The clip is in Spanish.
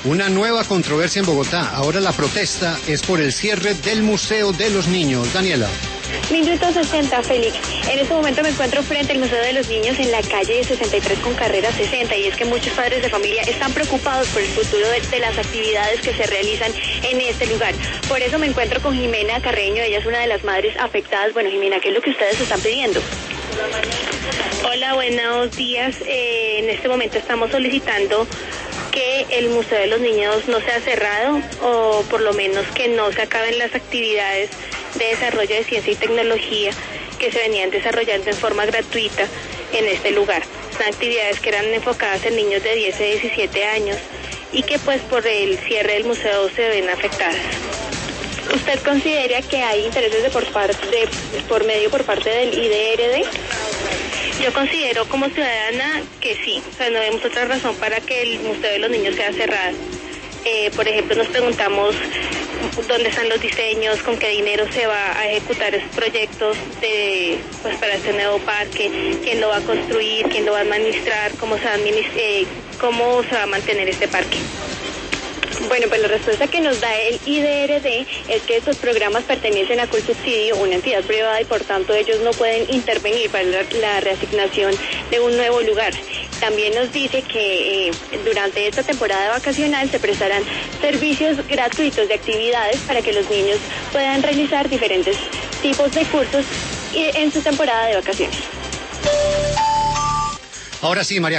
Una nueva controversia en Bogotá. Ahora la protesta es por el cierre del Museo de los Niños. Daniela. Minuto 60, Félix. En este momento me encuentro frente al Museo de los Niños en la calle 63 con carrera 60, y es que muchos padres de familia están preocupados por el futuro de las actividades que se realizan en este lugar. Por eso me encuentro con Jimena Carreño, ella es una de las madres afectadas. Bueno, Jimena, ¿qué es lo que ustedes están pidiendo? Hola, buenos días. En este momento estamos solicitando que el Museo de los Niños no sea cerrado, o por lo menos que no se acaben las actividades de desarrollo de ciencia y tecnología que se venían desarrollando en forma gratuita en este lugar. Son actividades que eran enfocadas en niños de 10 a 17 años y que pues por el cierre del museo se ven afectadas. ¿Usted considera que hay intereses por parte del IDRD? Yo considero como ciudadana que sí, o sea, no vemos otra razón para que el Museo de los Niños sea cerrado. Por ejemplo, nos preguntamos dónde están los diseños, con qué dinero se va a ejecutar esos proyectos para este nuevo parque, quién lo va a construir, quién lo va a administrar, cómo se va a mantener este parque. Bueno, pues la respuesta que nos da el IDRD es que estos programas pertenecen a Colsubsidio, una entidad privada, y por tanto ellos no pueden intervenir para la reasignación de un nuevo lugar. También nos dice que durante esta temporada vacacional se prestarán servicios gratuitos de actividades para que los niños puedan realizar diferentes tipos de cursos en su temporada de vacaciones. Ahora sí, María